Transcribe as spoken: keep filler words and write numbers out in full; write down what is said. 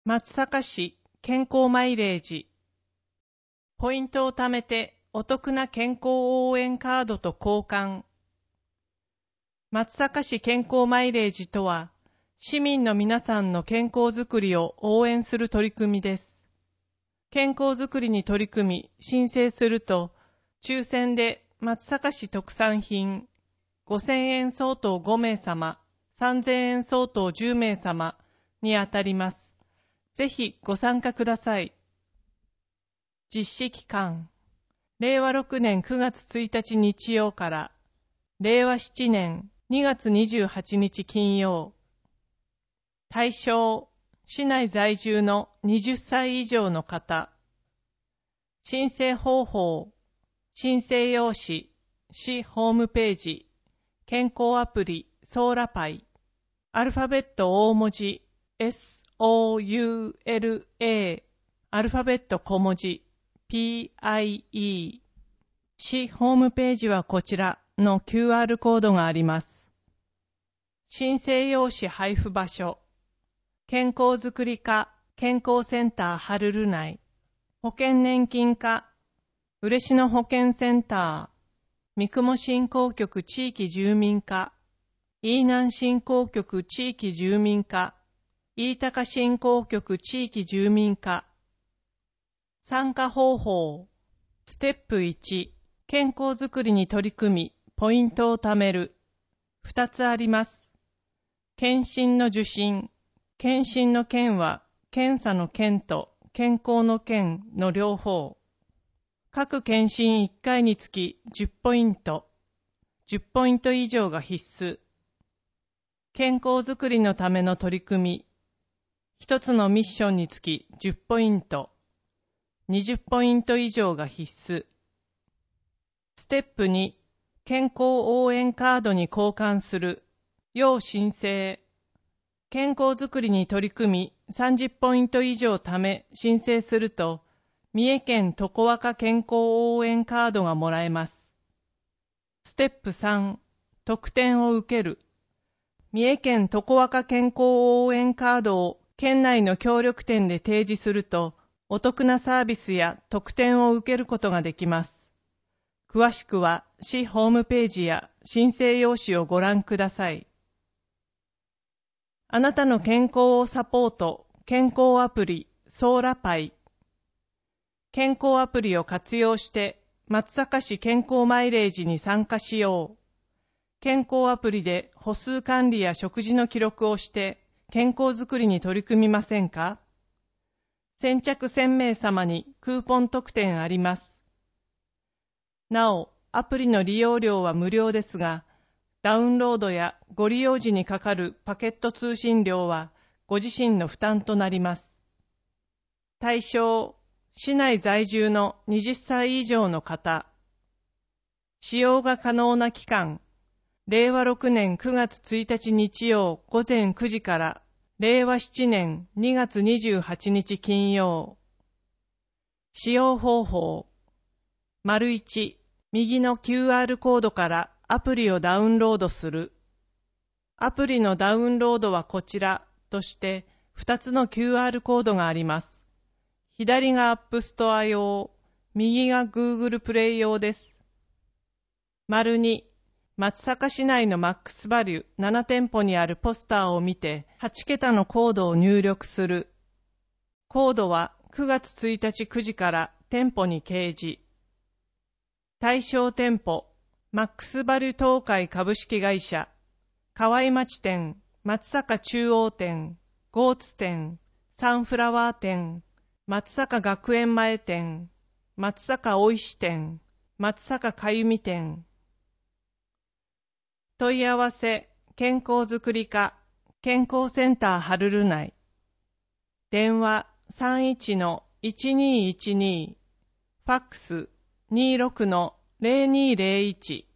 松阪市健康マイレージ。ポイントを貯めてお得な健康応援カードと交換。松阪市健康マイレージとは、市民の皆さんの健康づくりを応援する取り組みです。健康づくりに取り組み申請すると、抽選で松阪市特産品ごせんえん相当ごめいさま、さんぜんえん相当じゅうめいさまに当たります。ぜひご参加ください。実施期間、れいわろくねんくがつついたち日曜かられいわしちねんにがつにじゅうはちにち金曜。対象、市内在住のはたち以上の方。申請方法、申請用紙、市ホームページ、健康アプリソーラパイ、アルファベット大文字 エスオーユーエルエー、アルファベット小文字 ピーアイイー。市ホームページはこちらの キューアール コードがあります。申請用紙配布場所、健康づくり課健康センターハルル内、保険年金課、嬉野保健センター、三雲振興局地域住民課、飯南振興局地域住民課、飯高振興局地域住民課。参加方法、ステップいち、健康づくりに取り組み、ポイントを貯める。ふたつあります。検診の受診。検診の検は、検査の検と健康の健の両方。各検診いっかいにつきじゅっポイント。じゅっポイント以上が必須。健康づくりのための取り組み。一つのミッションにつきじゅっポイント。にじゅっポイント以上が必須。ステップに、健康応援カードに交換する。要申請。健康づくりに取り組みさんじゅっポイント以上貯め申請すると、三重県常若健康応援カードがもらえます。ステップさん、特典を受ける。三重県常若健康応援カードを県内の協力店で提示すると、お得なサービスや特典を受けることができます。詳しくは市ホームページや申請用紙をご覧ください。あなたの健康をサポート、健康アプリ、ソーラパイ。健康アプリを活用して、松阪市健康マイレージに参加しよう。健康アプリで歩数管理や食事の記録をして、健康づくりに取り組みませんか？先着せんめいさまにクーポン特典あります。なお、アプリの利用料は無料ですが、ダウンロードやご利用時にかかるパケット通信料はご自身の負担となります。対象、市内在住のはたち以上の方。使用が可能な期間、れいわろくねんくがつついたち日曜午前くじかられいわしちねんにがつにじゅうはちにち金曜。使用方法、丸いち、右の キューアール コードからアプリをダウンロードする。アプリのダウンロードはこちらとしてふたつの キューアール コードがあります。左が App Store 用、右が Google Play 用です。丸に、松阪市内のマックスバリューななてんぽにあるポスターを見てはちけたのコードを入力する。コードはくがつついたちくじから店舗に掲示。対象店舗、マックスバリュー東海株式会社、河合町店、松阪中央店、ゴーツ店、サンフラワー店、松阪学園前店、松阪大石店、松阪かゆみ店。問い合わせ、健康づくり課、健康センターハルル内。電話 さんいちのいちにいちに、ファックス にじゅうろくのぜろにぜろいち。